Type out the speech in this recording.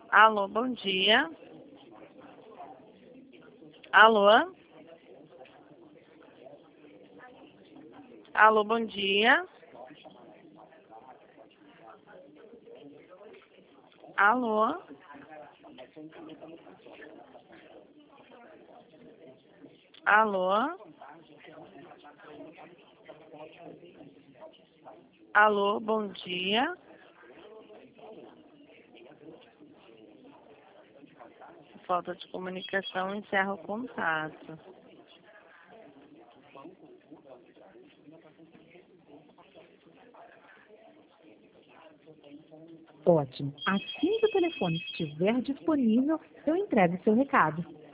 Alô, bom dia. Alô? Alô, bom dia. Alô? Alô? Alô, bom dia. Falta de comunicação, encerra o contato. Ótimo. Assim que o telefone estiver disponível, eu entrego seu recado.